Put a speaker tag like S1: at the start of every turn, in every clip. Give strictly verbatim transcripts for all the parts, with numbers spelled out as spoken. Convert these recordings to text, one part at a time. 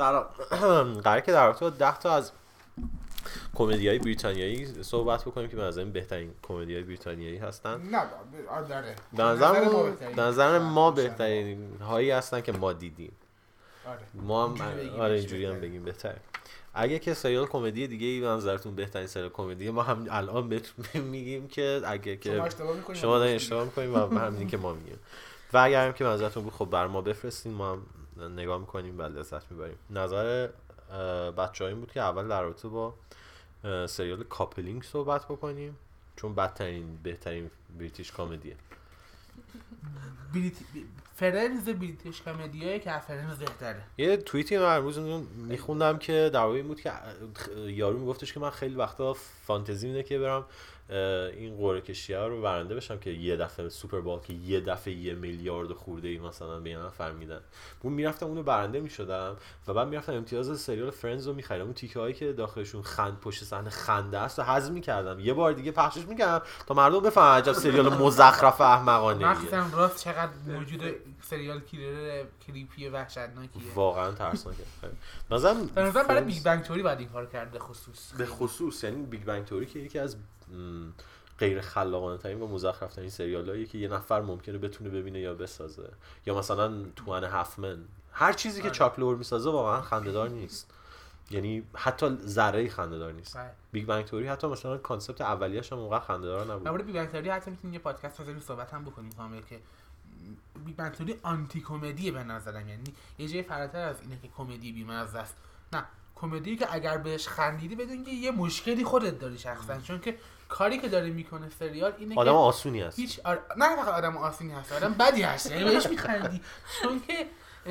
S1: سلام. قراره که در رابطه با ده تا از کمدیای بریتانیایی صحبت بکنیم که به نظر من بهترین کمدیای بریتانیایی هستن.
S2: نه داره.
S1: به نظر ما به نظر ما بهترین هایی هستن که ما دیدیم.
S2: آره.
S1: ما هم آره اینجوری هم بگیم بهتره. اگه که سریال کمدی دیگه ای به نظرتون بهترین سریال کمدی، ما هم الان بهتون میگیم که اگه که
S2: شما اشتباه می‌کنید
S1: شما دارین اشتباه می‌کنید و همین که ما میگیم. و اگر هم که نظرتون بود خب بر ما بفرستین، ما هم نگاه می‌کنیم و لذت می‌بریم. نظر بچه‌ها این بود که اول در رابطه با سریال کاپلینگ صحبت بکنیم چون بدترین بهترین بریتیش کمدیه.
S2: بریت... فرنز بریتیش کمدیه که فرنز بهتره.
S1: یه توییتی من امروز میخوندم که در واقع این بود که یارو میگفتش که من خیلی وقتا فانتزی میده که برم این قرعه کشیه رو برنده بشم که یه دفعه سوپر بال که یه دفعه یه میلیارد خورده ای مثلا به من فهمیدن. من میرفتم اونو برنده میشدم و بعد میرفتم امتیاز سریال فرندز رو میخریدم، اون تیکه هایی که داخلشون خند پشت صحنه خنده است و هضم میکردم، یه بار دیگه پخشش میکردم تا مردم بفهمن عجب سریال مزخرف احمقانه ایه.
S2: مثلا راست چقدر موجود سریال کیلر کریپی وحشتناکیه،
S1: واقعا ترسناکه. مثلا
S2: به نظر برای بیگ بنگ تئوری بعد این کارو کرده، خصوص
S1: به خصوص یعنی بیگ بنگ تئوری که یکی از غیر خلاقانه ترین و مزخرف ترین سریالایی که یه نفر ممکنه بتونه ببینه یا بسازه، یا مثلا توان هفمن، هر چیزی که چاک لور میسازه واقعا خنده‌دار نیست، یعنی حتی ذره خنده‌دار نیست. بیگ بنگ تئوری حتی مثلا کانسپت اولیه‌اش هم اونقدر خنده‌دار نبود.
S2: درباره بیگ بنگ تئوری حتی میتونیم یه پادکست بزنیم صحبت هم بکنیم کامل که بیگ بنگ تئوری آنتی کمدیه به نظرم، یعنی یه جای فراتر از اینه که کمدی بی‌مزه است. نه، کمدی که اگر بهش خندیدی بدون که یه مشکلی خودت داری شخصا، چون که کاری که داره میکنه سریال اینه
S1: آدم
S2: که
S1: آسونی هست.
S2: هیچ آر... نه فقط آدم آسونی هست، آدم بدی هست، یعنی بهش میخندی، چون که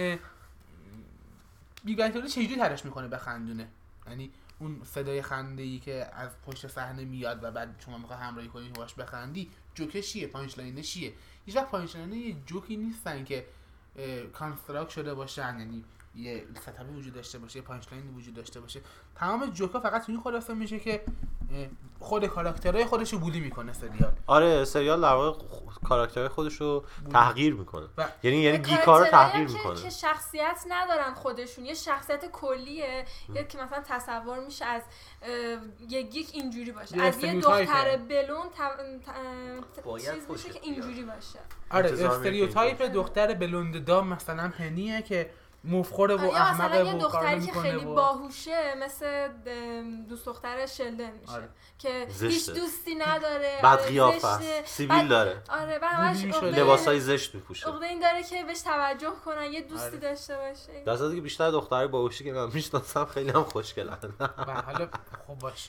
S2: بیگ بنگ تئوری چجوری ترش میکنه بخندونه، یعنی اون صدای خنده‌ای که از پشت صحنه میاد و بعد شما میخوای همراهی کنی باهاش بخندی، جوکش چیه، پانچ لاینش چیه. هیچ وقت پانچ لاین یه جوکی نیستن که کانستراکت شده باشن، یعنی یه ستاپی وجود داشته باشه، یه پانچ لاین وجود داشته باشه. تمام جوکا فقط توی خلاصه میشه که خود کاراکترهای خودشو بولی میکنه سریال.
S1: آره سریال در واقع کاراکترهای خودشو تغییر میکنه، یعنی یعنی گیکا رو تغییر میکنه
S3: که شخصیت ندارن خودشون، یه شخصیت کلیه یا که مثلا تصور میشه از یه گیک اینجوری باشه، از یه دختر بلون چیز میشه که اینجوری باشه.
S2: آره استریوتایپ دختر بلوند دام مثلا پنیه که مفخوره و احمقه و
S3: یه دختری که خیلی و... باهوشه مثل دوست دختر شلدن میشه. آره. که هیچ دوستی نداره،
S1: بد قیافه، سیبیل داره،
S3: آره و همش
S1: لباسای زشت میپوشه،
S3: عقده این داره که بهش توجه کنن، یه دوستی آره. داشته باشه.
S1: در صورتی که بیشتر دخترای باهوشی که من میشناسم خیلی هم خوشگلن.
S2: حالا خوب باش.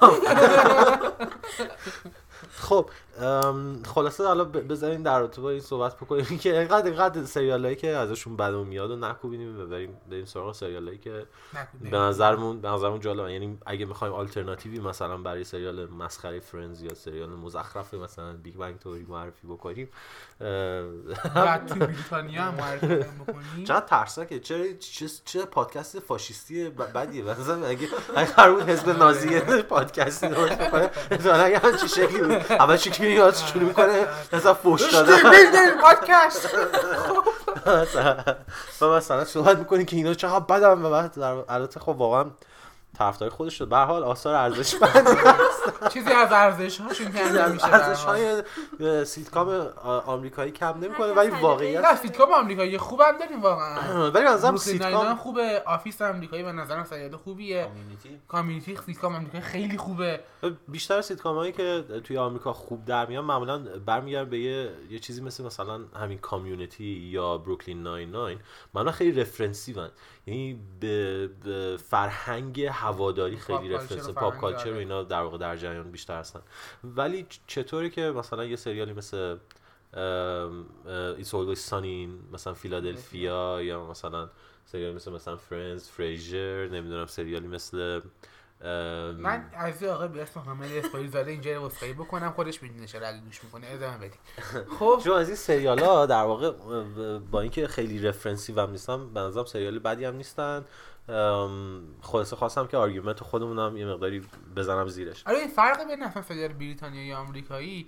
S1: خب خلاصه حالا بذارین در رابطه با این صحبت بکنیم که اینقدر اینقدر سریالایی که ازشون بدمون میاد و نکوبینیم و بریم بریم سراغ سریالایی که به نظرمون به نظرمون جالبن. یعنی اگه می‌خوایم آلترناتیوی مثلا برای سریال مسخره فرندز یا سریال مزخرف مثلا بیگ بنگ تئوری معرفی بکنیم،
S2: بعد تو بریتانیا معرفی بکنیم،
S1: چقدر ترسناکه. چه چه چه پادکست فاشیستی بدیه. مثلا اگه اگه قرار بود حزب نازی پادکستی درست بکنه مثلا اگه همین شکلی بود، اول چیزی میاد شروع میکنه مثلا فوش دادن
S2: بیل پادکست
S1: و مثلا صحبت میکنی که اینا چقدر بدن و بعد البته خب واقعا طرفدار خودش شد. به هر حال آثار ارزشمند
S2: چیزی از ارزش‌هاشون کم نمیشه،
S1: ارزش‌های سیتکام آمریکایی کم نمی‌کنه، ولی واقعیت
S2: نه سیتکام آمریکایی خوبم داریم واقعا،
S1: ولی مثلا سیتکام
S2: خوبه. آفیس آمریکایی به نظرم سریال خوبیه. کامیونیتی کامیونیتی سیتکام آمریکایی خیلی خوبه.
S1: بیشتر سیتکامایی که توی آمریکا خوب در میان معمولاً برمیگردن به یه یه چیزی مثل مثلا همین کامیونیتی یا بروکلین ناین ناین، معمولاً خیلی رفرنسیون، یعنی به, به فرهنگ هواداری خیلی رفرنس، پاپ کالچر و اینا در واقع در جریان بیشتر هستن. ولی چطوری که مثلا یه سریالی مثل It's Always Sunny مثلا فیلادلفیا یا مثلا سریالی مثل مثلا فرندز، فریزر، نمیدونم سریالی مثل
S2: من از آقا به اسم حامد اسپایل زاده اینجا رو واسطه بکنم، خودش میدونه چرا اگه گوش میکنه ادامه بدید.
S1: خب چون از این سریالا در واقع با اینکه خیلی رفرنسیو هم نیستن، به نظرم سریال بدی هم نیستن. خلاصه خواستم که آرگومنت خودمونم یه مقداری بزنم زیرش.
S2: آره این فرق بین اصلا سریال بریتانیایی یا آمریکایی،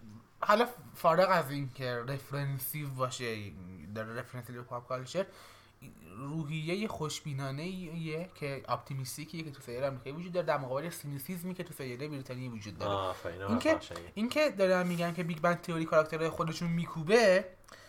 S2: حالا فارغ از این که رفرنسیو باشه، داره رفرنسی به پاپ کالچر، روحیه خوشبینانه‌ایه که اپتیمیستیکیه که تو سریال آمریکایی وجود داره در مقابل سینیسیزمی که تو سریال بریتانیایی وجود داره. این که این که دارن میگن که بیگ بنگ تئوری کاراکترهای خودشون میکوبه،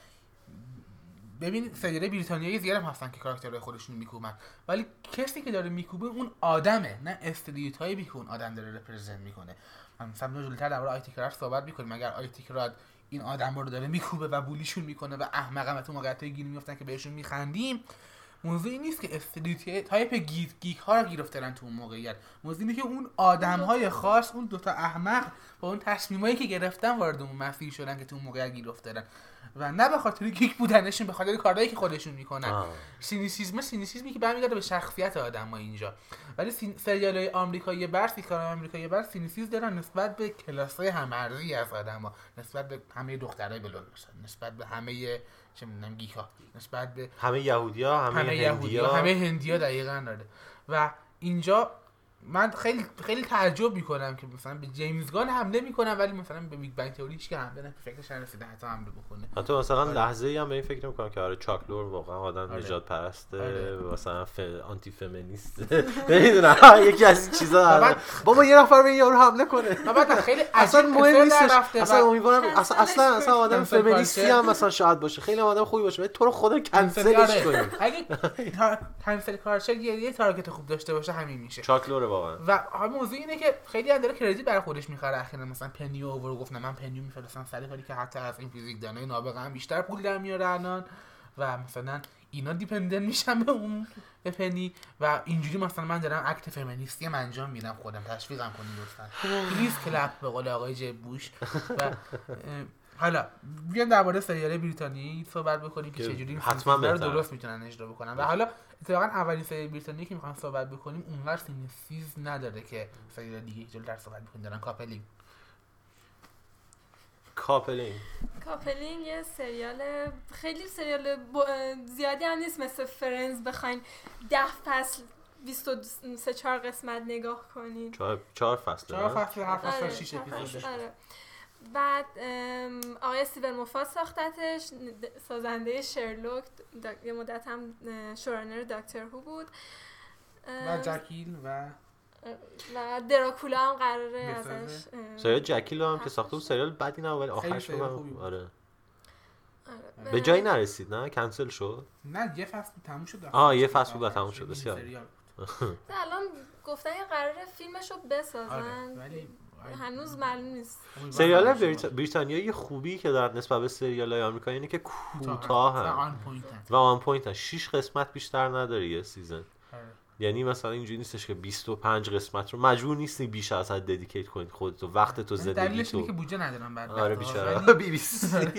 S2: ببین سریال بریتانیایی زیاد هم هستن که کاراکترهای خودشون میکوبن، ولی کسی که داره میکوبه اون آدمه، نه استریوتایپی که اون آدم داره رپرزنت میکنه. من مثلا جلوتر درباره آیتی کرات صحبت میکنیم. اگر آیتی کرات این آدم رو داره میکوبه و بولیشون میکنه و احمقا تو موقعیتای گیر میافتن که بهشون میخندیم، موضوعی نیست که استریوتایپ گیک گیک ها رو گرفتن تو اون موقعیت. موضوعی اینه که اون آدم‌های خاص، اون دوتا احمق با اون تصمیمایی که گرفتن وارد اون مسیر شدن که تو اون موقعیت گیر افتادن و نه به خاطر گیک بودنشون، به خاطر کارهایی که خودشون میکنن. سینیسیسم سینیسیسمی که برمیگرده به شخصیت آدم‌ها اینجا. ولی سریال‌های آمریکایی بر سیکارای آمریکایی بر سینیسیسم دارن نسبت به کلاس‌های هم‌ارزی از آدم‌ها، نسبت به همه دخترای بلوند مثلا، نسبت به همه چه می‌دونم گیک‌ها، نسبت به
S1: همه یهودی‌ها، همه, همه
S2: هندی‌ها، همه هندی‌ها دقیقاً داره. و اینجا من خیلی خیلی تعجب میکنم که مثلا به جیمز گان حمله میکنم ولی مثلا به بیگ بنگ تئوری هیچ که حمله نمیکنه، فکرش نرسیده حتی حمله بکنه.
S1: حتی مثلا آره. لحظه‌ای هم به این فکر نمیکنم که آره چاک لور واقعا آدم آره. نجات پرسته، آره. مثلا ف... آنتی فمینیست نمیدونم یکی از این چیزا. بابا یه نفر به یارو حمله کنه
S2: بعد خیلی
S1: اصلا مهم نیست، اصلا امیدوارم اصلا اصلا اصلا آدم فمینیستی هم مثلا شاید باشه، خیلی آدم خوبی باشه، ولی تو رو خدا کنسلش کنیم.
S2: اگه کنسل کارش یه تارگت خوب داشته باشه همین میشه
S1: چاک لور واقعا.
S2: و موضوع اینه که خیلی هم داره کردیت برای خودش میخره. اخیراً مثلا پنیو اوور گفت نه من پنیو میفرستم سر کاری که حتی از این فیزیکدانای نابغه هم بیشتر پول در میاره الان و مثلا اینا دیپندنت میشن به اون به پنی و اینجوری مثلا من دارم اکت فمینیستی من انجام میدم، خودم تشویقم کنید لطفا پلیز کلپ به قول آقای جب بوش. و حالا بیایم درباره سریال بریتانیایی صحبت بکنیم که چجوری
S1: حتما
S2: رو درست میتونن اجرا بکنن. و حالا اتفاقا اولین سریال بریتانیایی که میخوام صحبت بکنیم اونقدر سینیسیز نداره که سریال دیگه جلوتر صحبت بکنیم دارن. کاپلینگ
S1: کاپلینگ
S3: کاپلینگ یه سریال خیلی سریال ب... زیادی هم نیست مثل فرنز بخواین ده فصل بیست و سه چهار قسمت نگاه کنین.
S1: چهار چهار فصل
S2: چهار فصل هر فصل شش اپیزود.
S3: بعد آقای استیون موفات ساختتش، سازنده شرلوک، یه مدت هم شورانر دکتر هو بود
S2: و جکیل و
S3: و دراکولا هم قراره ازش.
S1: سریال جکیل هم که ساخته بود سریال بدی نه ولی آخرش هم آره به جایی نرسید، نه کنسل شد.
S2: نه یه فصل تموم شد.
S1: آه یه فصل بود تموم شد. بسیار
S3: الان گفتن یه قراره فیلمشو بسازن ولی هنوز معلوم نیست.
S1: سریال بریتانیایی خوبی که دارن نسبت به سریال‌های آمریکایی اینه که کوتاهن و آن پوینتن. شش قسمت بیشتر نداره یه سیزن. یعنی مثلا اینجوری نیستش که بیست و پنج قسمت رو مجبور نیستی بیش از حد ددیکیت کنید خودتو، وقت تو زندگی تو.
S2: دلیلش اینه که بودجه ندارن بعد.
S1: آره بیچاره بی بی سی.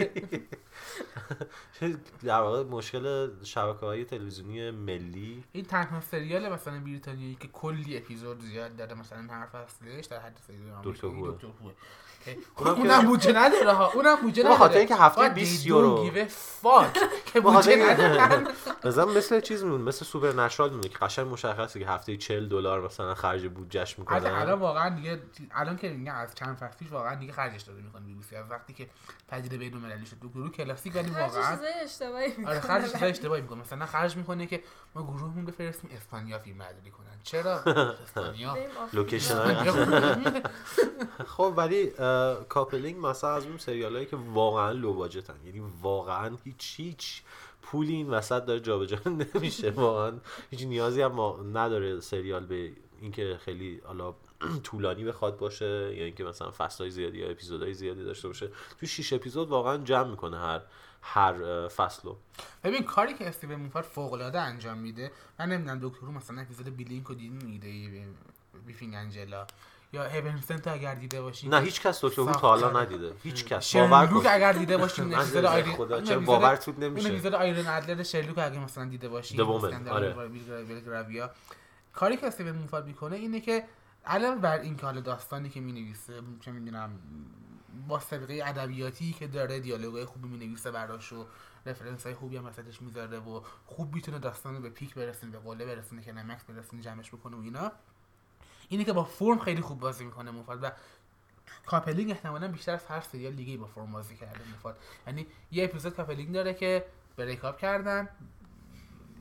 S1: در واقع مشکل شبکه‌های تلویزیونی ملی.
S2: این تنها سریال مثلا بریتانیایی که کلی اپیزود زیاد داره، مثلا هر فصلش در حد سریال آمریکایی دکتر هو. اونم بودجه نداره ها، اونم بودجه نداره.
S1: بخاطر اینکه هفته بیست یورو
S2: که بودجه نداره.
S1: مثلا مثل چیز میمونه، مثل سوپرنچرال میمونه که قشنگ مشخصه که هفته چهل دلار مثلا خرج بودجهش میکنه.
S2: الان واقعا دیگه الان که میگن از چند فصل پیش واقعا دیگه خرجش داره میکنه بی بی سی، از وقتی که پدیده بین‌المللی شد. دو گروه کلاسیک ولی واقعا
S3: خرجش اشتباهی میکنه.
S2: آره خرجش اشتباهی میکنه. مثلا خرج میکنه که ما گروهمون بفرستیم اسپانیا فیلم برداری کنن. چرا اسپانیا
S1: لوکیشن. خب ولی کاپلینگ مثلا از اون سریالایی که واقعا لو باجتن، یعنی واقعا هیچ هیچ پولی این وسط داره جابجا نمیشه، واقعا هیچ نیازی هم نداره سریال به اینکه خیلی حالا طولانی بخواد باشه یا اینکه مثلا فصلای زیادی یا اپیزودهای زیادی داشته باشه. تو شش اپیزود واقعا جمع میکنه هر هر فصلو.
S2: ببین کاری که استیون موفات فوق العاده انجام میده. من نمیدونم دکتر رو مثلا اپیزود بیلینکو دیدین ایده بیفینگ انجلا یا هیون سنت اگر دیده باشین.
S1: نه هیچ کس دکتر رو تا حالا ندیده، هیچ کس.
S2: باور کن اگر دیده باشین اپیزود آیرین
S1: خدا چه باورتون نمیشه.
S2: اون اپیزود آیرین ادلر شرلوک اگه مثلا دیده باشین آره. کاری که استیون موفات میکنه اینه که علاوه بر این که حالا داستانی که مینویسه چه میدونم با سابقه ادبیاتی که داره، دیالوگای خوبی مینویسه براش و رفرنس‌های خوبی هم وسطش میذاره و خوب میتونه داستان رو به پیک برسونه، به قله برسونه که نمکس برسونه جمعش بکنه و اینا. اینه که با فرم خیلی خوب بازی میکنه موفات و کاپلینگ احتمالاً بیشتر از هر سریال دیگه با فرم بازی کرده موفات. یعنی یه اپیزود کاپلینگ داره که بریک اپ کردن،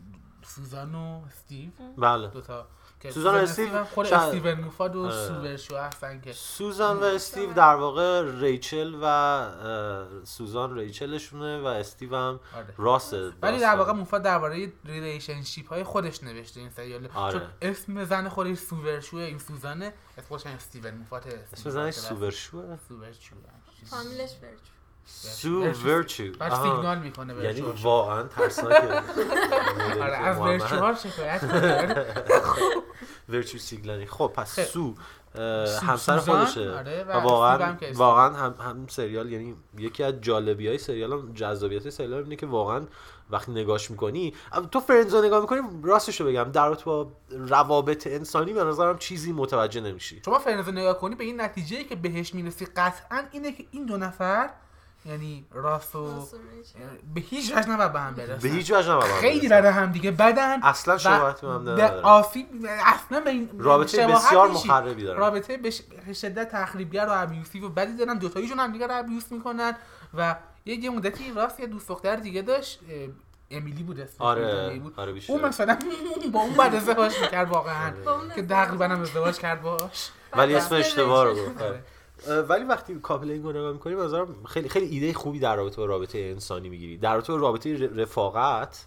S2: سوزان و استیو.
S1: بله
S2: دو تا
S1: سوزان و استیو
S2: خود
S1: شا...
S2: استیون موفات و سوور شو هستن که
S1: سوزان و استیو در واقع ریچل و سوزان ریچلشونه و استیو هم
S2: آره.
S1: راس.
S2: ولی در واقع موفات درباره ریلیشنشیپ های خودش نوشته این سریال.
S1: آره.
S2: چون اسم زن خودش سوور شو، این سوزانه، اسمش استیون موفات.
S1: اسم زنش سوور شو.
S2: سوور شو.
S3: فامیلش ورچو.
S1: سو ورچو.
S2: بعد سیگنال میکنه به
S1: یعنی واقعا ترسناکه.
S2: آره از ورچوها شکایت کنه.
S1: ورچو سیگنالی. خب پس سو همسر خودشه.
S2: آره
S1: و واقعا واقعا هم هم سریال، یعنی یکی از جالبیای سریال هم جذابیت سریال اینه که واقعا وقتی نگاش میکنی، تو فرندزو نگاه میکنی، راستشو بگم در رابطه با روابط انسانی به نظرم چیزی متوجه نمیشی.
S2: شما فرندزو نگاه کنی به این نتیجه‌ای که بهش میرسی قطعا اینه که این دو نفر، یعنی راس و به هیچ وجه نباید به هم برسن.
S1: به هیچ وجه نباید
S2: خیلی برای هم دیگه بدن.
S1: اصلا شباهت به هم نداره.
S2: آسیب اصلا به این
S1: رابطه بسیار مخربی دارن.
S2: رابطه به شدت تخریبگر و ابیوسیو و بدی دارن. دو تاییشون هم دیگه رو ابیوس میکنن و یه مدتی راست یه دوست دختر دیگه داشت، امیلی بود اسمش.
S1: آره بود. آره
S2: اون مثلا با اون بعد ازدواج می‌کرد واقعا که تقریبا هم ازدواج کرد باهاش،
S1: ولی اسم اشتباه رو گفت. ولی وقتی کاپلینگ رو نگاه می‌کنی مثلا خیلی خیلی ایده خوبی در رابطه با رابطه انسانی میگیری. در رابطه با رابطه رفاقت،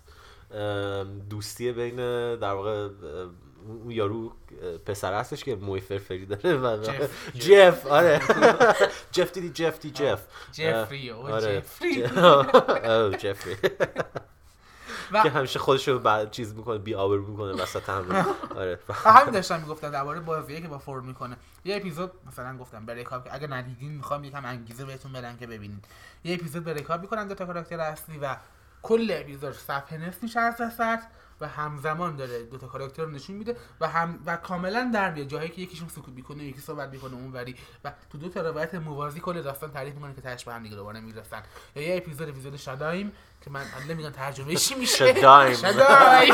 S1: دوستی بین در واقع اون یارو پسر هستش که موی فرفری داره و جف. آره جف دیدی جف دی جف
S2: جفری او
S1: جفری او جفری که همیشه خودش رو بعد چیز میکنه، بی آبرو میکنه وسط همه. آره
S2: همین داشتم میگفتم درباره بازیه که با فورد میکنه. یه اپیزود مثلا گفتم بریکاپ که اگه ندیدین میخوام یکم انگیزه بهتون بدم که ببینید. یه اپیزود بریکاپ میکنن دو تا کاراکتر اصلی و کل اپیزود صفحه نصف میشه از وسط و همزمان داره دو تا کاراکتر رو نشون میده و هم و کاملا در میاد جایی که یکیشون سکوت میکنه، یکی صحبت میکنه اونوری و تو دو تا روایت موازی کل داستان تعریف میکنه که تاش به هم دیگه دوباره میرسن. یا یه اپیزود اپیزود شادایم که من اصلا نمیدونم ترجمه چی میشه.
S1: شادایم
S2: شادایم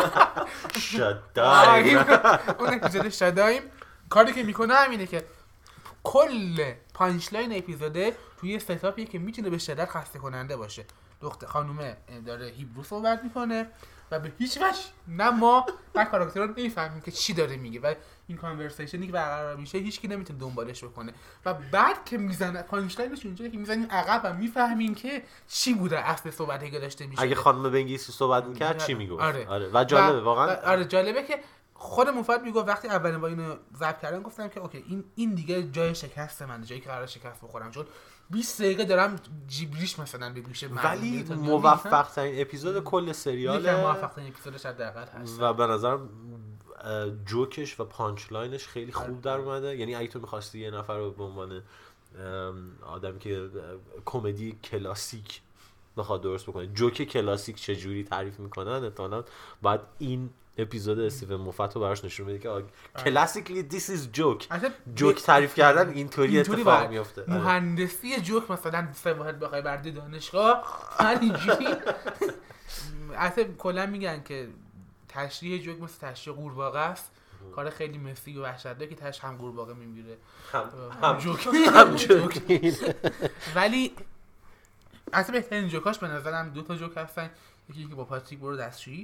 S1: شادایم
S2: اون اپیزود شادایم کاری که میکنه همینه که کل پانچ لاین اپیزوده توی ستاپیه که میتونه به شدت خسته کننده باشه. دختر خانومه داره هیبرو صحبت میکنه و به هیچ وجه نه ما نه کاراکترها نمیفهمیم که چی داره میگه و این کانورسیشنی که برقرار میشه هیچ کی نمیتونه دنبالش بکنه و بعد که میزنه پانچ لاینش اونجایی که میزنیم عقب و میفهمیم که چی بوده اصل صحبتی که داشته میشه.
S1: اگه خانم به انگلیسی صحبت میکرد چی میگفت.
S2: آره.
S1: آره و جالبه واقعا.
S2: آره جالبه که خود مفاد میگه وقتی اولین با اینو ضبط کردم گفتم که اوکی این این دیگه جای شکست من، جایی که قرار شکست بخورم، چون بیست دقیقه دارم جیبریش مثلا به گوشه من.
S1: ولی موفق ترین اپیزود کل سریاله،
S2: موفق ترین اپیزودش حداقل هست
S1: و به نظرم جوکش و پانچ لاینش خیلی خوب در اومده. یعنی اگه تو می‌خواستی یه نفر رو به عنوان آدمی که کمدی کلاسیک بخواد درست بکنه، جوک کلاسیک چجوری تعریف میکنن، احتمالاً بعد این اپیزود استیون موفت رو براش نشون میده که کلاسیکلی دیس ایز جوک. جوک تعریف کردن اینطوری اتفاق میفته.
S2: مهندسی جوک مثلا سه واحد بخوای برد دانشگاه همینجوری. اصلا کلا میگن که تشریح جوک مثل تشریح قورباغه است، کار خیلی مسی و وحشتناکه که تاش هم قورباغه میمیره هم جوک هم جوک. ولی اصلا بهترین جوکاش به نظرم دو تا جوک هستن، یکی که با پاتریک برو دستشویی،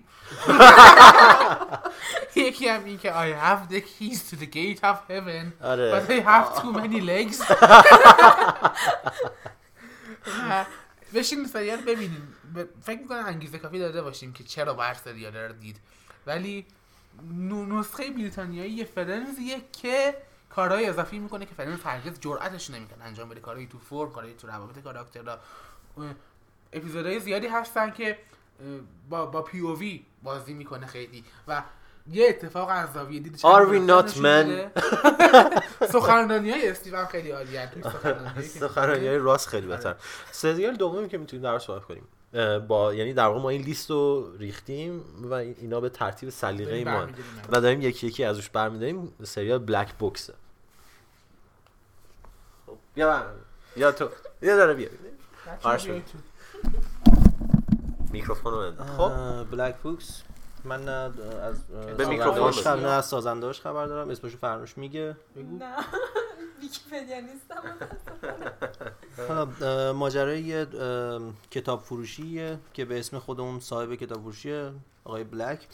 S2: یکی هم این که I have the keys to the gate of heaven but I have too many legs. بشین سریال ببینیم، فکر میکنم انگیزه کافی داده باشیم که چرا باید سریال رو دید. ولی نسخه بریتانیایی فرنزیه که کارهای اضافی میکنه که فرنز هرگز جرأتش نمیکنه انجام بده، کارهایی تو فرم، کارهایی تو روابط کاراکترها. اپیزودهای زیادی هستن که با با پی او وی بازی میکنه خیلی و یه اتفاق از زاویه دید.
S1: Are we not men؟
S2: سخنرانی‌های استیون خیلی عالیه.
S1: سخنرانی‌های راست خیلی بهتر. سریال دومی که میتونیم درش صحبت کنیم با، یعنی در واقع ما این لیست رو ریختیم و اینا به ترتیب سلیقه ما و داریم یکی یکی ازش برمی‌داریم. سریال بلک بوکس. خب یا یا تو یا داره بیا میکروفون رو بده. خب
S4: بلک بوکس من از
S1: به میکروفون
S4: نه از سازنده‌اش خبر دارم، اسمشو فرنوش میگه.
S3: نه ویکی‌پدیا نیستم.
S4: حالا ماجرای کتاب فروشیه که به اسم خودمون صاحب کتاب فروشیه آقای بلک.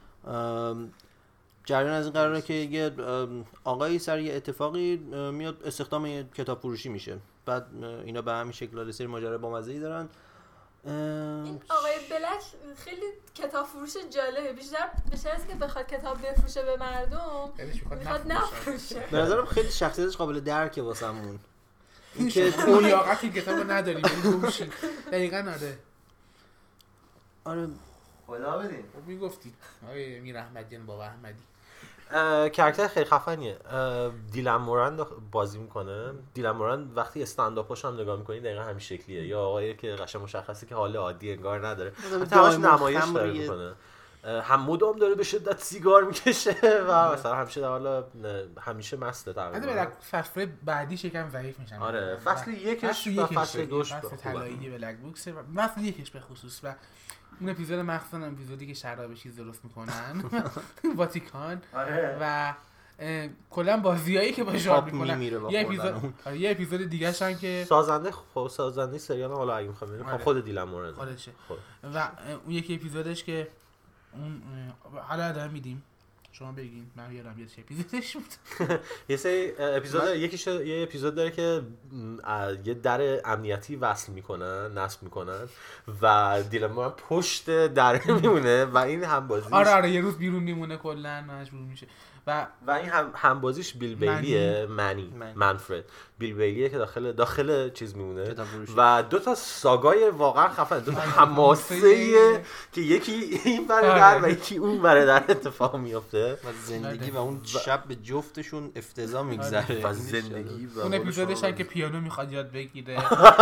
S4: جریان از این قراره که یه آقایی سر یه اتفاقی میاد استخدام یه کتاب فروشی میشه، بعد اینا به همین شکل سری ماجرا بامزه‌ای دارن.
S3: این آقای بلک خیلی کتاب فروش جالبه، بیشتر بیشتر از که بخواد کتاب بفروشه به مردم میخواد نفروشه.
S4: به نظرم خیلی شخصیتش قابل درکه واسمون.
S2: این که اون لیاقت کتابو نداریم میگوشی. دقیقاً آره.
S4: آره
S1: خدا بدین.
S2: میگفتی آقای میر احمدیان بابا احمدی
S1: کاراکتر خیلی خفنیه. دیلن موران بازی میکنه. دیلن موران وقتی استندآپش هم نگاه میکنی دقیقاً همین شکلیه، یا آقایی که قشنگ مشخصه که حال عادی انگار نداره، همش نمایش داره میکنه، هم مدام داره به شدت سیگار میکشه و مثلا همیشه در حالا همیشه مسته تقریبا.
S2: البته فصل بعدیش یکم ضعیف میشن.
S1: آره فصل یکش و فصل دوش
S2: فصل طلایی بلک بوکس و فصل یکش به خصوص و اون اپیزود مخصوصا اپیزودی که شراب چیز درست میکنن واتیکان و کلا بازیایی که با شارپ میکنن. یه اپیزود یه اپیزود دیگه شن که
S1: سازنده خب سازنده سریال حالا اگه میخوام ببینم خود دیلن موران
S2: خودشه و اون یکی اپیزودش که اون حالا ادامه میدیم شما بگین من یادم یه اپیزودش بود.
S1: یه سری اپیزود یکیش یه اپیزود داره که یه در امنیتی وصل میکنن نصب میکنن و دیلن موران پشت در میمونه و این هم بازیش
S2: آره آره یه روز بیرون میمونه کلا مجبور میشه و
S1: و این هم هم بازیش بیل بیلیه منی منفرد بیل بیلیه که داخل داخل چیز میمونه و دو تا ساگای واقعا خفن، دو تا حماسه که یکی این برادر و یکی اون برادر اتفاق میفته
S4: و زندگی و اون شب به جفتشون افتضاح میگذره
S1: و زندگی و
S2: اون اپیزودش هم که پیانو میخواد یاد بگیره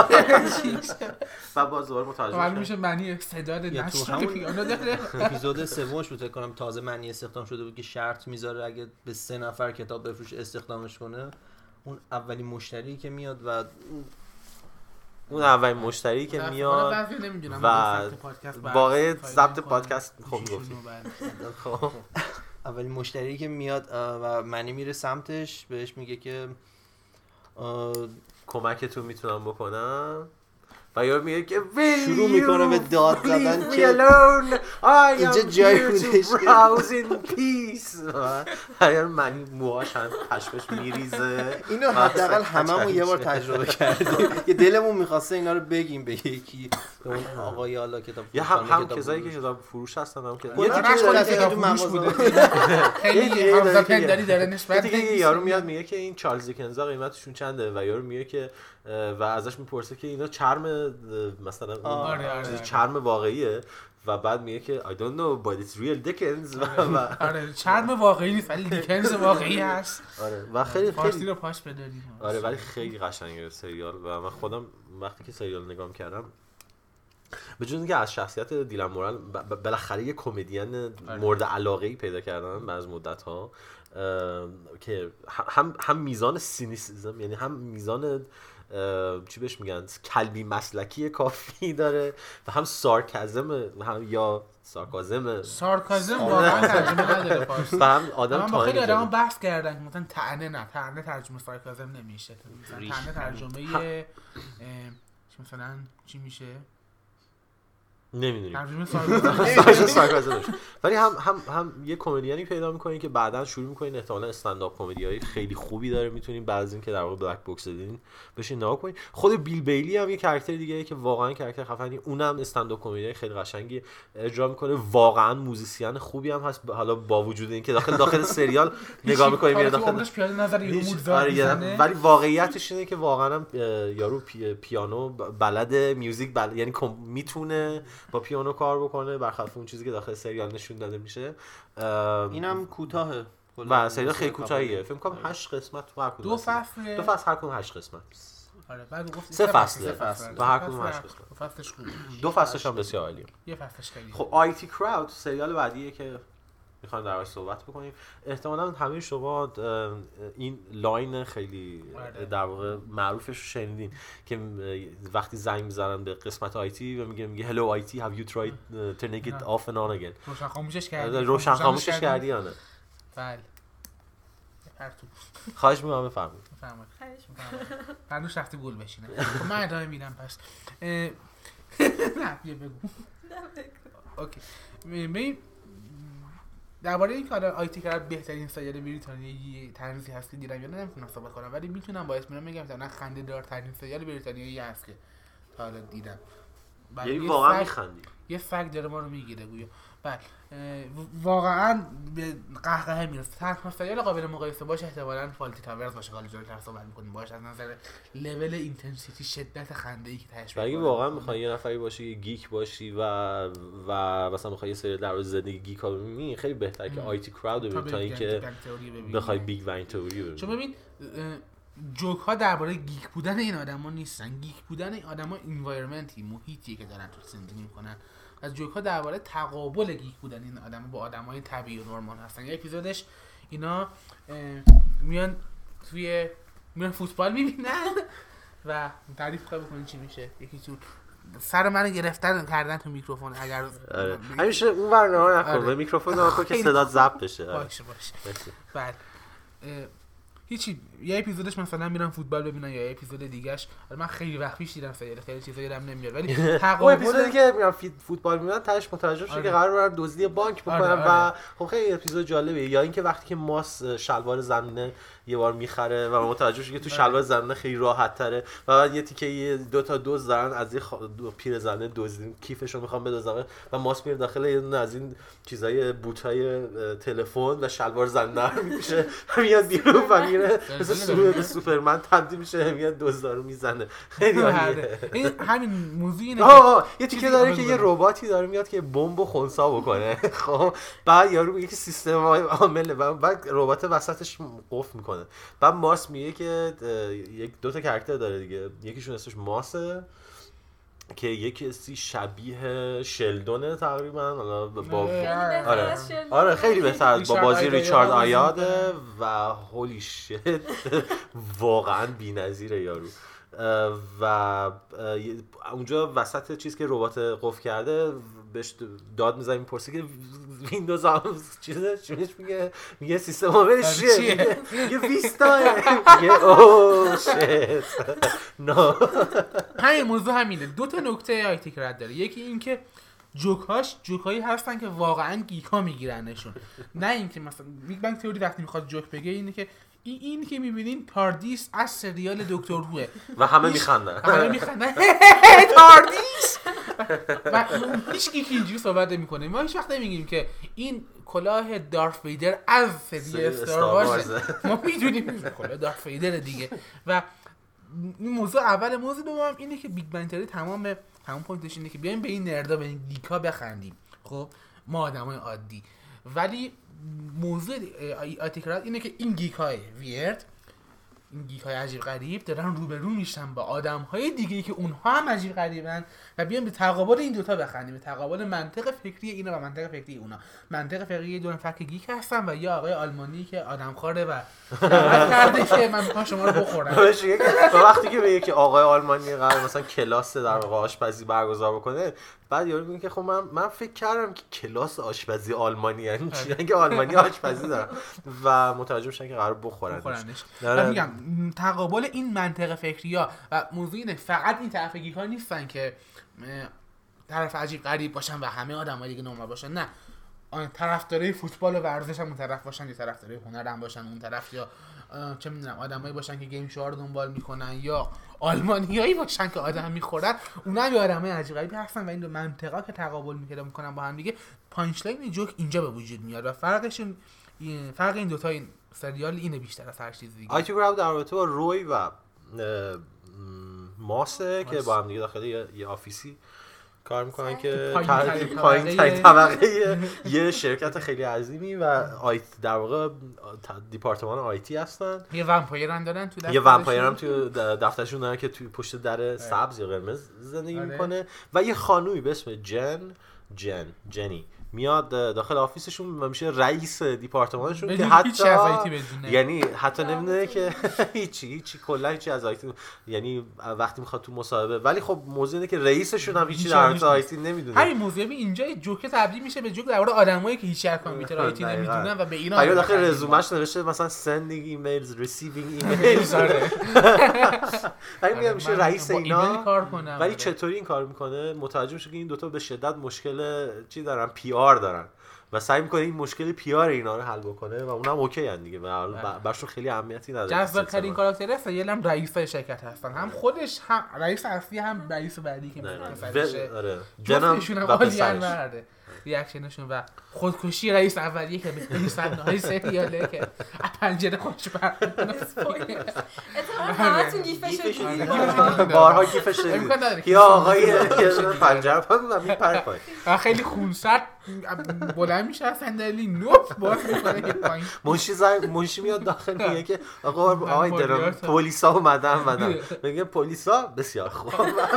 S1: و باز دوباره متوجه
S2: معلوم میشه معنی استعداد نشر که پیانو داره.
S4: اپیزود سومش بود فکر کنم تازه معنی استخدام شده بود که شرط میذاره اگه به سه نفر کتاب بفروشه استخدامش کنه. اون اولین مشتری که میاد و
S1: اون اولین مشتری که میاد و واقعا ضبط پادکست خب گفتیم
S4: خب اولین مشتری که میاد و منی میره سمتش بهش میگه که
S1: کمکتون میتونم بکنم و یا میگه که
S4: شروع میکنه به داد زدن که
S1: اینجا جای بودش که هر منی موهاش هم پشمش میریزه.
S4: اینو حداقل هممون یه بار تجربه کردیم. یه دلمون میخواسته اینا رو بگیم به یکی اون آقای حالا کتاب
S1: یا هم هم کسایی که کتاب فروش هستن هم که
S2: یه تیکه کتاب فروش بوده خیلی حافظه پنداری داره نسبت
S1: دیگه یارو میاد میگه که این چارلز دیکنزا قیمتشون چنده و یارو میگه که و ازش میپرسه که اینا چرم مثلا
S2: آره آره
S1: چرم واقعیه و بعد میگه که I don't know but it's real Dickens
S2: آره چرم واقعی نیست ولی دیکنز واقعی هست.
S1: آره و خیلی
S2: خیلی رو پاش بداریم.
S1: آره ولی خیلی قشنگه سریال و من خودم وقتی که سریال نگاه می‌کردم به جز اینکه از شخصیت دیلن موران بالاخره یه کمدین مورد علاقه‌ای پیدا کردم بعد از مدت‌ها که هم هم میزان سینیسیسم یعنی هم میزان چی بهش میگن کلبی مسلکی کافی داره و هم سارکازم هم یا سارکازم
S2: سارکازم واقعا ترجمه نداره فارسی
S1: و هم آدم
S2: تا خیلی آدم بحث کردن که مثلا طعنه نه طعنه ترجمه سارکازم نمیشه طعنه ترجمه مثلا چی میشه
S1: نمیدونیم
S2: ترجمه سارکازم
S1: ولی هم هم هم یه کمدیانی پیدا میکنین که بعداً شروع میکنین احتمالاً استندآپ کمدیای خیلی خوبی داره میتونین بعد از اینکه در واقع بلک بوکس دیدین بشین نگاه کنین. خود بیل بیلی هم یه کاراکتر دیگه‌ایه که واقعاً کاراکتر خفنی، اونم استندآپ کمدیای خیلی قشنگی اجرا میکنه، واقعاً موزیسین خوبی هم هست حالا با وجود اینکه داخل داخل سریال نگاه میکنین میره داخل
S2: پیاده نظر یه
S1: ولی واقعیتش اینه که واقعاً یارو پی... پیانو بلد میوزیک بلد یعنی میتونه با پیانو کار بکنه برخلاف اون چیزی که داخل سریال نشون داده میشه.
S4: اینم کوتاهه
S1: و سریال خیلی کوتاهیه فکر کنم هشت قسمت تو هر کدوم
S2: دو فصل
S1: دو فصل هر کدوم هشت قسمت
S2: آره بعد گفت
S1: سه فصله و هر کدوم هشت قسمت
S2: دو فصلش خوبه
S1: دو فصلش هم بسیار عالیه.
S2: یه فصلش خیلی
S1: خب آی تی کراود سریال بعدیه که میخوایم دربارش صحبت بکنیم. احتمالاً همه شما این لاین خیلی در واقع معروفش رو شنیدین که وقتی زنگ میزنن به قسمت آیتی و میگه میگه hello آیتی have you tried turning it off and on again
S2: روشن خاموشش کردی
S1: روشن خاموشش کردی یا نه؟
S2: بله پرتو.
S1: خواهش می‌کنم بفرمایید.
S2: بفرمایید. فرنوش رفته گل بشینه. خب من ادامه میدم پس. نه بیا بگو. اوکی. می درباره اینکه حالا آیتی کرد بهترین سریال بریتانیایی طنزی هست که دیدم یا نه نمیتونم ثابت کنم، ولی میتونم با اسم بگم مثلا خنده دارترین سریال بریتانیایی هست که تا حالا دیدم.
S1: یعنی واقعا میخندی.
S2: یه فکت داره ما رو میگیره گویا. بله واقعا به قهقه میرسه. تنها سریال قابل مقایسه باشه احتمالاً فالتی تاورز باشه. حالا جلوتر صحبت می‌کنیم باشه از نظر لول اینتنسیتی، شدت خنده‌ای که تهش.
S1: اگه واقعا می‌خوای یه نفری باشی یه گیک باشی و و مثلا می‌خوای یه سری در مورد زندگی گیک‌ها ببینی، خیلی بهتره که آیتی کراود ببینی تا اینکه بخوای بیگ بنگ تئوری ببینی.
S2: چون ببین جوک ها درباره گیک بودن این آدما نیستن. گیک بودن این آدما انوایرمنتی، محیطی که دارن تو زندگی میکنن. از جوک ها درباره تقابل گیک بودن این آدما با آدمای طبیعی و نرمال هستن. یه اپیزودش اینا میان توی میان فوتبال میبینن و تعریف خواهی بکنین چی میشه. یکی تو سر منو گرفتن کردن تو میکروفون. اگر
S1: آره. همیشه اون برنامه نکن به میکروفون نکن که صدات ضبط بشه.
S2: باشه باشه. بعد هیچی یه اپیزودش مثلا میرن فوتبال ببینن یا یه اپیزود دیگهش. من خیلی وقت پیش دیدم سریال، خیلی چیزا یادم نمیاد، ولی
S1: تقابل اپیزودی که میرن فوتبال میبینن تاش متوجه شده که قرار برن دزدی بانک بکنن. آره، آره. و خب خیلی اپیزود جالبه. یا اینکه وقتی که ماس شلوار زمینه یه بار میخره و متوجه شده که تو شلوار زمینه خیلی راحت تره و بعد یه تیکه دو تا دوز دارن از یه خ... پیر زنه دزدی کیفشو میخوان بدزدن و ماس میره داخل یه دونه از این چیزای بوتای تلفن و شلوار زنه رو میپوشه، میاد بیرون و میره مثل به سوپرمن تبدیل میشه، میاد دزدارو میزنه. خیلی عالیه.
S2: این همین موضوع اینه
S1: آه یه تیکه داره که یه رباتی داره میاد که بمب خنثی بکنه. خب بعد یارو میگه که سیستم عامله و بعد ربات وسطش قفل میکنه. بعد ماس میگه که یک دو تا کاراکتر داره دیگه، یکیشون اسمش ماسه که یکی اسی شبیه شلدونه تقریبا، حالا با آره آره خیلی بهتر با بازی ریچارد آیاده و هولی شت واقعا بی‌نظیره یارو. و اونجا وسط چیز که ربات قفل کرده بهش داد میزنه میپرسه که ویندوز هم چیزه چیش میگه میگه سیستم عاملش چیه؟ میگه ویستا. میگه اوه شت نو.
S2: همین موضوع همینه. دو تا نکته آیتی کرد داره. یکی این که جوکاش جوکایی هستن که واقعا گیکا میگیرنشون، نه اینکه مثلا بیگ بنگ تئوری وقتی میخواد جوک بگه اینه که این این که میبینین پاردیس از سریال دکتر هوه
S1: و همه میخندن
S2: همه میخندن پاردیس و هیچ کی اینجوری صحبت نمیکنه. ما هیچ وقت نمیگیم که این کلاه دارث ویدر از سری استار وارز، ما میدونیم کلاه دارث ویدر دیگه. و این موضوع اول موضوع دوم اینه که بیگ بنگ تئوری تمام تمام پوینتش اینه که بیایم به این نردا به این گیکا بخندیم. خب ما آدمای عادی، ولی موضوع آتیکرات اینه که این گیک های ویرد، این گیک های عجیب غریب دارن روبرو میشن با آدم های دیگه که اونها هم عجیب غریبن و بیان به تقابل این دوتا بخندیم، به تقابل منطق فکری اینا و منطق فکری اونا. منطق فکری دو نفر که گیک هستن و یا آقای آلمانی که آدمخواره و کرده که من میخوام شما رو بخورم.
S1: وقتی که به یکی آقای آلمانی قرار مثلا کلاس در واقع آشپزی برگزار بکنه، بعد یارو میگه که خب من من فکر کردم که کلاس آشپزی آلمانی یعنی چی، که آلمانی آشپزی دارن و متوجه میشن که قرار بخورنش.
S2: من میگم تقابل این منطق فکری‌ها و موضوع اینه فقط این طرف گیک‌ها نیستن که طرف عجیب غریب باشن و همه آدم‌ها دیگه نرمال باشن، نه آن طرفدارای فوتبال و ورزش هم اون طرف باشن، یا طرفدارای هنر هم باشن اون طرف، یا چه میدونم آدمایی باشن که گیم شوها رو دنبال میکنن، یا آلمانیایی باشن که آدم میخورن، اونا هم آدمای عجیب غریبی هستن و این دو منطقا که تقابل میکنن میکنن با هم دیگه پانچ لاین جوک اینجا به وجود میاد و فرقشون فرق این دو تا این سریال اینه بیشتر از هر چیز دیگه.
S1: آیتی کراود در رابطه با روی و ماسه که با هم دیگه داخل یه آفیسی کار میکنن که پایین ترین طبقه یه شرکت خیلی عظیمی و آیت در واقع دیپارتمان آیتی هستن.
S2: یه ومپایر هم دارن تو دفترشون،
S1: یه ومپایر هم تو دفترشون دارن که توی پشت در سبز یا قرمز زندگی میکنه و یه خانومی به اسم جن جن جنی میاد داخل آفیسشون و میشه رئیس دیپارتمانشون که
S2: حتی
S1: یعنی حتی نمیدونه که هیچی هیچی کلا هیچی از آیتی، یعنی وقتی میخواد تو مصاحبه، ولی خب موضوع اینه که رئیسشون هم هیچی در مورد آیتی نمیدونه.
S2: همین موضوع اینجا جوک تبدیل میشه به جوک در مورد آدمایی که هیچ از کامپیوتر آیتی نمیدونن و به اینا
S1: آیا داخل رزومش نوشته مثلا sending emails receiving emails ولی میگم میشه رئیس اینا، ولی چطوری این کار میکنه متوجه میشه که این دوتا به شدت مشکل چی دارن، پی آر دارن و سعی میکنه این مشکل پی آر اینا رو حل بکنه و اونم اوکی ان دیگه، براشون خیلی اهمیتی نداره.
S2: جذاب ترین کاراکتر استایل هم رئیس شرکت هستن، هم خودش هم رئیس اصلی هم رئیس بعدی که مثلا
S1: آره
S2: جفتشون هم عالیان مرده ریاکشنشون و خودکشی رئیس اولیه که به صحنه‌های سریاله که پنجره خوش برمی‌کنه.
S3: اتفاقا همتون گیفش دیدید،
S1: بارها گیفش دیدید یا آقای پنجره پا میپره پایین
S2: و خیلی خونسرد بلند میشه از صندلی نوپ باز میکنه که پایین.
S1: منشی زنگ منشی میاد داخل میگه که آقا آقای درم پلیسا اومدن اومدن میگه پلیسا بسیار خوب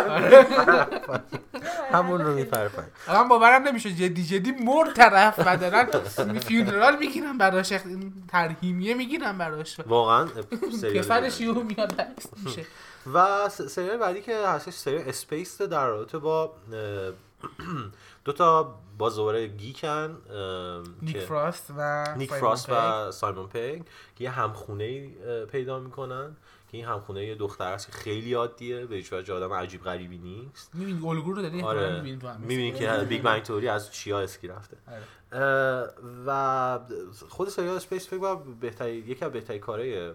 S1: همون رو میپره پایین.
S2: الان باورم نمیشه جدی جدی مرد طرف و دارن فیونرال میگیرن براش، ترحیمیه میگیرن براش،
S1: واقعا
S2: پسرش یهو میاد میشه.
S1: و سریال بعدی که هستش سریال اسپیس در رابطه با دو تا بازیگر گیکن،
S2: نیک فراست و
S1: نیک فراست و سایمون پیگ که یه همخونه پیدا میکنن که این همخونه یه دختر است که خیلی عادیه، به هیچ وجه آدم عجیب غریبی نیست.
S2: میبینی الگو رو داری؟
S1: آره میبینی تو هم میبینی که بیگ بنگ تئوری از چیا اسکی رفته. و خود سریال اسپیس فکر کنم بهترین یکی از بهترین کارهای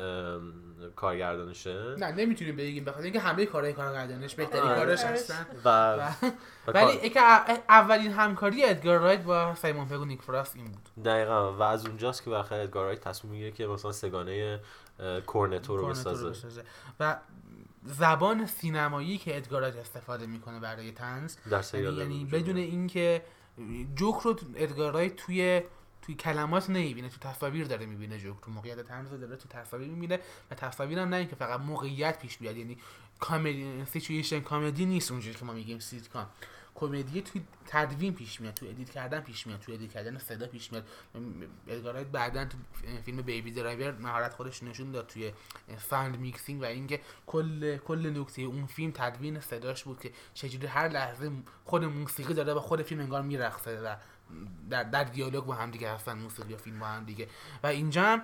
S1: کارگردانشه.
S2: نه نمیتونیم بگیم بخاطر اینکه همه کارهای کارگردانش بهترین کارش هستن
S1: و
S2: ولی اینکه اولین همکاری ادگار رایت با سایمون پیگ و نیک فراست این بود
S1: دقیقاً، و از اونجاست که بالاخره ادگار رایت تصمیم میگیره که مثلا سگانه کورنتو رو بسازه
S2: و زبان سینمایی که ادگار رایت استفاده میکنه برای طنز
S1: در سریال،
S2: یعنی بدون اینکه جوک رو ادگار رایت توی توی کلمات نمیبینه، تو تصاویر داره میبینه جوک، تو موقعیت طنز داره تو تصاویر میبینه و تصاویر هم نه اینکه فقط موقعیت پیش بیاد، یعنی کمدی سیچویشن کمدی نیست اونجوری که ما میگیم سیتکام، کمدی توی تدوین پیش میاد، تو ادیت کردن پیش میاد، تو ادیت کردن صدا پیش میاد. ادگار رایت بعداً تو فیلم بیبی درایور مهارت خودش نشون داد توی ساوند میکسینگ و اینکه کل کل نکته اون فیلم تدوین صداش بود که چجوری هر لحظه خود موسیقی داره و خود فیلم انگار میرقصه و در در دیالوگ با هم دیگه هستن، موسیقی و فیلم با هم دیگه. و اینجا هم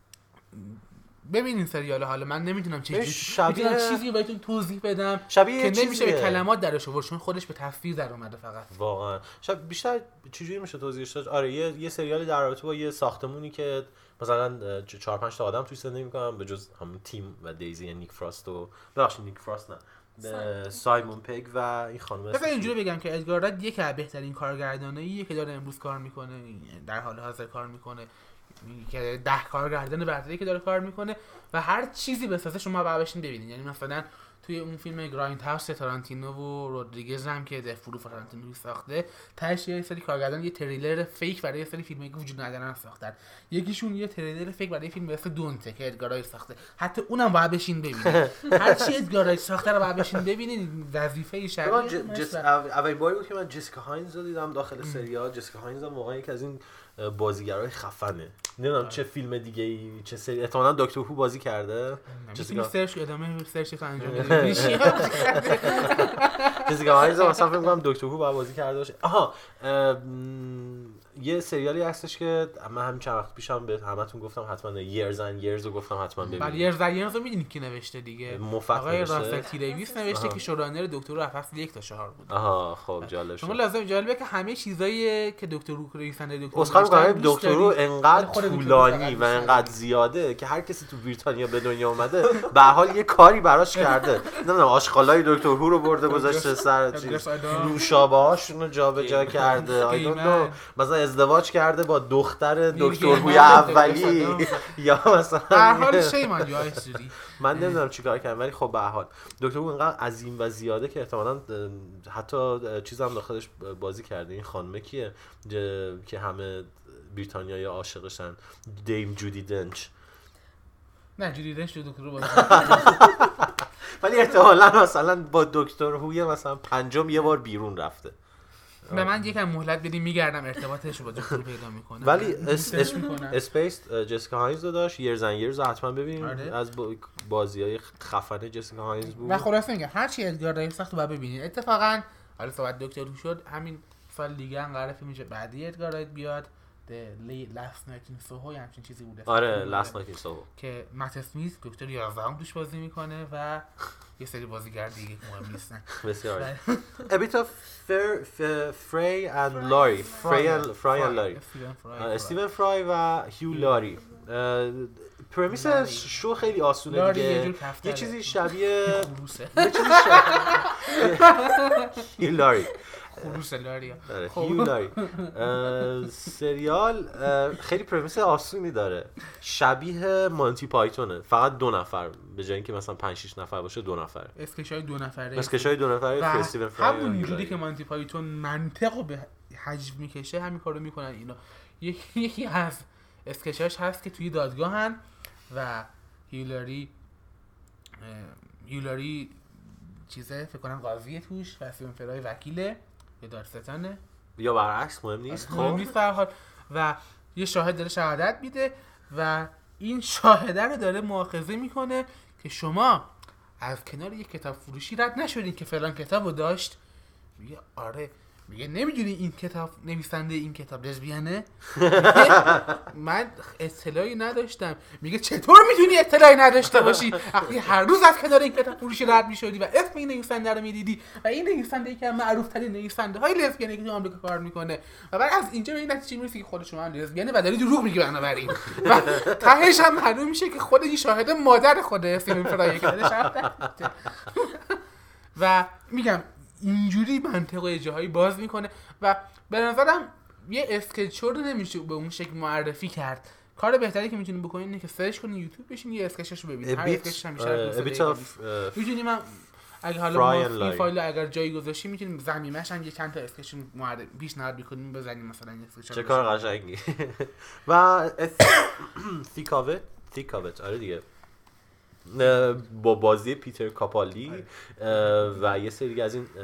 S2: ببینین سریال، حالا من نمیدونم چه شبیه چیزی بهتون توضیح بدم که نمیشه به کلمات درش آورد چون خودش به تصویر در اومده فقط.
S1: واقعا شب بیشتر چجوری میشه توضیحش داد؟ آره یه یه سریال در رابطه با یه ساختمونی که مثلا چهار پنج تا آدم توش زندگی میکنن به جز همون تیم و دیزی و نیک فراست و ببخشید نیک فراست نه سایمون پیگ و این خانم.
S2: مثلا اینجوری بگم که ادگار رایت یکی از بهترین کارگرداناییه که داره امروز کار میکنه، در حال حاضر کار میکنه، که ده کارگردان برتری که داره کار میکنه و هر چیزی بسازه شما باید بشین ببینید. یعنی مثلا توی اون فیلم گرایند هاوس تارانتینو و رودریگز هم که دف پروف تارانتینو ساخته، تاش یه سری کارگردان یه تریلر فیک برای یه سری فیلمی که وجود ندارن ساختن. یکیشون یه تریلر فیک برای فیلم به اسم دونته که ادگار رایت ساخته، حتی اونم باید بشین ببینید. هر چی ادگار رایت ساخته رو باید بشین ببینید، وظیفه شرعی.
S1: جس اول باری بود که من جسیکا هاینز رو دیدم داخل سریال. جسیکا هاینز هم واقعا یکی از این بازیگرای خفنه. نمیدونم چه فیلم دیگه ای چه سری، احتمالاً دکتر هو بازی کرده.
S2: جسیکا سرچ ادامه سرچ تو انجام بدید.
S1: جسیکا هاینز مثلا فکر می‌کنم دکتر هو بازی کرده باشه. آها یه سریالی هستش که من همین چند وقت پیشم به همتون گفتم حتما Years and Years رو گفتم حتما ببینید.
S2: بله Years and Years رو می‌دونید کی نوشته دیگه؟ آقای راسل تی دیویس نوشته که شورانر دکتر رو فصل یک تا چهار بود.
S1: آها خب جالب شد.
S2: شما لازم جالبه که همه چیزایی که دکتر رو نویسنده دکتر
S1: اسخار می‌کنه دکتر رو انقدر طولانی و انقدر زیاده که هر کسی تو بریتانیا به دنیا اومده به هر حال یه کاری براش کرده. نمیدونم آشغالای دکتر هو رو برده گذاشته سر چیز، نوشابه‌هاشون رو جابجا کرده، آی دونت نو، مثلا ازدواج کرده با دختر دکتر هوی اولی یا مثلا
S2: هر حال شیمان یا استوری
S1: من نمیدونم چیکار کردم، ولی خب به هر حال دکتر هو انقدر عظیم و زیاده که احتمالاً حتی چیزام داخلش بازی کرده. این خانم کیه که همه بریتانیایی عاشقشن؟ دیم جودی دنچ.
S2: نه جودی دنچ دکتر رو بازی
S1: ولی احتمالاً مثلا با دکتر هوی مثلا پنجم یه بار بیرون رفته.
S2: به من یکم مهلت بدیم میگردم ارتباطش رو با جفتو پیدا میکنم.
S1: ولی اسپیس جسیکا هاینز رو داشت، یرز ان یرز حتما ببینیم. آره. از بازی‌های خفن جسیکا هاینز بود.
S2: و خلاصه میگم هر چی ادگار رایت ساخت رو بعد ببینید. اتفاقا حالا صحبت دکتر رو شد، همین سال دیگه هم قراره فیلم بعدی ادگار رایت بیاد، The Last Night in Soho یا همچین چیزی بوده.
S1: آره Last Night in Soho
S2: که مت اسمیت دکتر یازده هم توش بازی میکنه و یه سری بازیگر دیگه که مهم نیستن.
S1: بسیار A bit of Frey and Laurie Frey and Fry and Laurie استیون فرای و هیو لاری. پرمیس شو خیلی آسونه دیگه، یه چیزی شبیه یه چیزی شبیه هیو لاری
S2: خروس لاری
S1: هیو لاری سریال خیلی پرمیس آسونی داره، شبیه مانتی پایتونه، فقط دو نفر به جای اینکه مثلا پنج شش نفر باشه دو نفر،
S2: اسکشای دو نفره
S1: اسکشای دو نفره استیون فرای.
S2: همون جوری که مانتی پایتون منطقو به حجم میکشه همین کارو میکنن اینا. یکی یکی از اسکشاش هست که توی دادگاهن و هیلاری هیلاری چیزه فکر کنم قاضیه توش و استیون فرای وکیله یا دادستانه
S1: یا برعکس، مهم نیست.
S2: خب مهم نیست به هر حال. و یه شاهد داره شهادت میده و این شاهده رو داره مؤاخذه میکنه که شما از کنار یک کتاب فروشی رد نشدین که فلان کتابو داشت. میگه آره. میگه نمیدونی این کتاب نویسنده این کتاب لزبیانه؟ من اطلاعی نداشتم. میگه چطور میدونی اطلاعی نداشته باشی وقتی هر روز از کنار این کتاب فروشی رد میشدی و اسم این نویسنده رو میدیدی و این نویسنده یکی از معروف ترین نویسنده های لزبیانه که تو آمریکا کار میکنه و بعد از اینجا به این نتیجه میرسی که خود شما هم لزبیانه و داری دروغ میگی بنابراین و تهش هم معلوم میشه که خود این شاهد مادر خود استیون فرای که و میگم اینجوری منطقه یه جاهایی باز میکنه و به نظرم یه اسکچ رو نمیشه به اون شکل معرفی کرد. کار بهتری که میتونید بکنید اینه که سرچ کنید یوتیوب بشین یه اسکچش رو ببینید. هر اسکچش هم میشه میتونید من اگه حالا ما این فایل اگر جایی گذاشتیم میتونیم زمینش هم یه چند تا اسکچ معرفی پیشنهاد بکنیم بزنیم مثلا یه اسکچ.
S1: چه کار قشنگی. و تیکاوت تیکاوت آره دیگه با بازی پیتر کاپالی و یه سری از این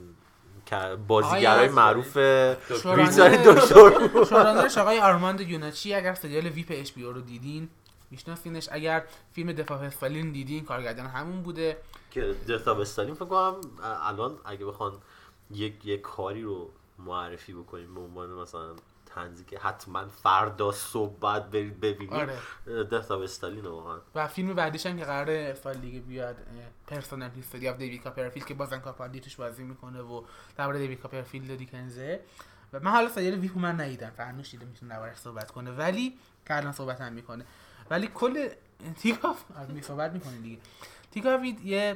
S1: بازیگرای معروف بریتانیایی دکتر
S2: شورانش آقای آرماند یوناچی. اگر سریال ویپ اچ پی او رو دیدین میشناسینش، اگر فیلم دفاع استالین دیدین کارگردان همون بوده
S1: که دفاع استالین. فکر کنم الان اگه بخوان یک یک کاری رو معرفی بکنیم به عنوان مثلا تنزی که حتما فردا صبح بعد برید ببینید آره. دفاع استالین واقعا. و
S2: فیلم بعدیش هم که قراره سال دیگه بیاد پرسونال هیستوری اف دیوید کاپرفیلد که بازن کاپالدی توش بازی میکنه و درباره دیوید کاپرفیلد دیکنزه. و من حالا سریال ویپو من ندیدم، فرنوش دیده میتونه دربارش صحبت کنه ولی که الان صحبت هم میکنه. ولی کل تیکاف می صحبت میکنه دیگه. تیکاوید یه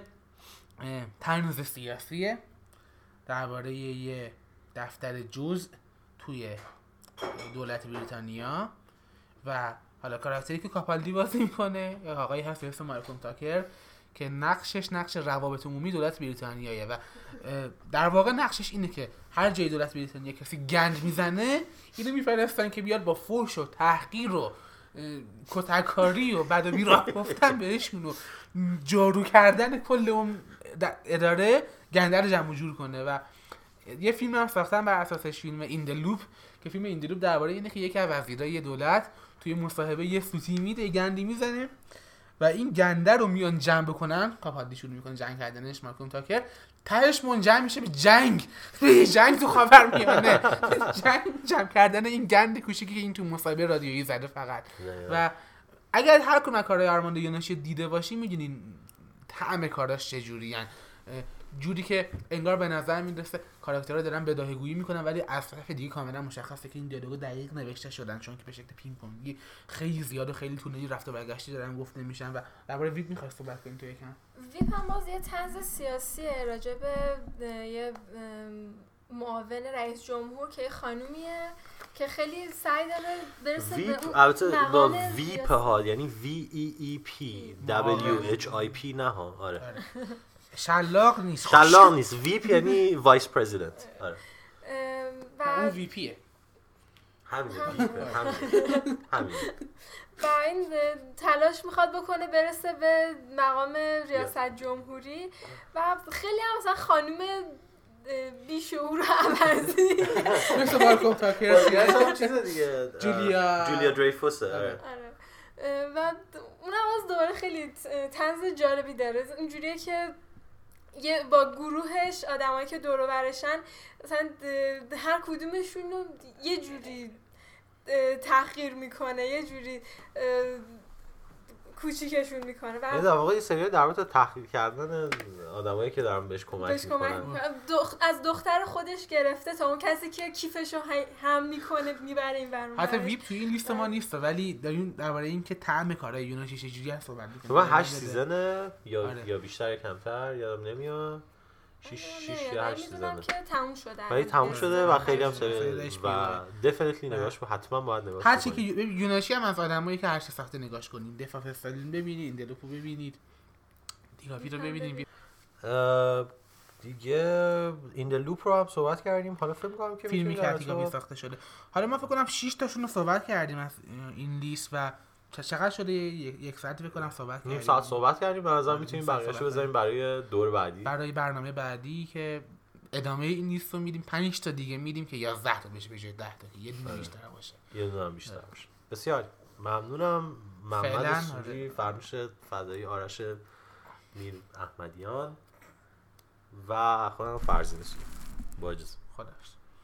S2: طنز سیاسیه درباره یه دفتر جزء توی دولت بریتانیا و حالا کاراکتری که کاپالدی بازی میکنه یا آقایی هست به اسم مالکوم تاکر که نقشش نقش روابط عمومی دولت بریتانیایه و در واقع نقشش اینه که هر جای دولت بریتانیا کسی گند میزنه اینو میفرستن که بیاد با فحش و تحقیر و کتککاری و بد و بیراه گفتن بهشون و جارو کردن کل اون اداره گنده رو جمع جور کنه. و یه فیلم هم ساختن بر اساسش، فیلم این د لوپ که فیلم این د لوپ درباره اینه که یکی از وزیرای دولت توی مصاحبه یه سوتی میده گندی میزنه و این گنده رو میان جمع بکنن، کاپالدی شروع میکنه جنگ کردنش مالکوم تاکر تهش منجر میشه به جنگ به جنگ تو خاورمیانه جنگ جمع کردن این گند کوچیکی که این تو مصاحبه رادیویی زده فقط. و اگر هر کدوم کارهای آرماند یوناچی دیده باشی میدونین طعم کاراش چجوریه، جوری که انگار به نظر میرسه کاراکترها دارن بداهه‌گویی میکنن ولی از طرف دیگه کاملا مشخصه که این دیالوگا دقیق نوشته شدن چون که به شکل پینگ پونگی خیلی زیاد و خیلی طولانی رفت و برگشتی دارن گفته میشن. و درباره ویپ میخوای صحبت کنیم تو یکم؟
S3: ویپ هم باز یه طنز سیاسیه راجع به یه معاون رئیس جمهور که خانومیه که خیلی سعی داره برسه
S1: ویپ به البته با ویپ ها یعنی وی ای ای پی دبلیو اچ آی پی نه ها. آره
S2: شلاق نیست
S1: شلاق نیست ویپ یعنی وایس پرزیدنت. آره
S2: و اون وی پیه
S1: همین ویپ همین همین
S3: و این تلاش میخواد بکنه برسه به مقام ریاست جمهوری و خیلی هم مثلا خانم بیشعور و عوضی
S2: مثل بارکوب تاکر
S1: هم چیز دیگه
S2: جولیا
S1: جولیا دریفوسه.
S3: آره و اونم از دوباره خیلی طنز جالبی داره، اینجوریه که یه با گروهش آدمایی که دور و برشن مثلا هر کدومشون رو یه جوری تحقیر میکنه، یه جوری کوچیکشون میکنه.
S1: و در واقع این سریال در مورد تحقیر کردن آدمایی که دارن بهش کمک میکنن،
S3: دخ... از دختر خودش گرفته تا اون کسی که کیفشو هم میکنه میبره این ور اون.
S2: حتی ویپ توی این لیست ما نیست ولی داریم درباره این که طعم کارهای یوناشی چجوری هست صحبت می‌کنیم.
S1: من هشت سیزنه یا آره. یا بیشتر یا کمتر یادم نمیاد. شش شش یا هشت سیزنه
S3: که تموم شده.
S1: ولی تموم شده و خیلی هم سریال و دفینیتلی نگاهش با حتما باید نگاهش
S2: هر چی که یوناشی هم از آدمایی که هر چه سخت نگاهش کنین. دفاع فستالین ببینید، دلوپو ببینید، دیگافی رو ببینید.
S1: دیگه این د لوپ رو هم صحبت کردیم. حالا فکر می‌کنم که
S2: فیلمی که دیگافی ساخته شده. حالا ما فکر کنم شش تاشون رو صحبت کردیم از این لیست و چقدر شده یک ساعت فکر کنم صحبت کردیم.
S1: نیم ساعت صحبت کردیم. به نظر میتونیم بقیه‌اشو بذاریم برای دور بعدی.
S2: برای برنامه بعدی که ادامه این لیست رو میدیم. پنج تا دیگه میدیم که یازده تا بشه به جای ده تا که یه دونه بیشتر باشه.
S1: یه دونه هم بیشتر باشه. بسیار ممنونم. محمد سوری، فرنوش فدایی، آرش میر احمدیان و خودم فرزین سوری. با اجازه.
S2: خداحافظ.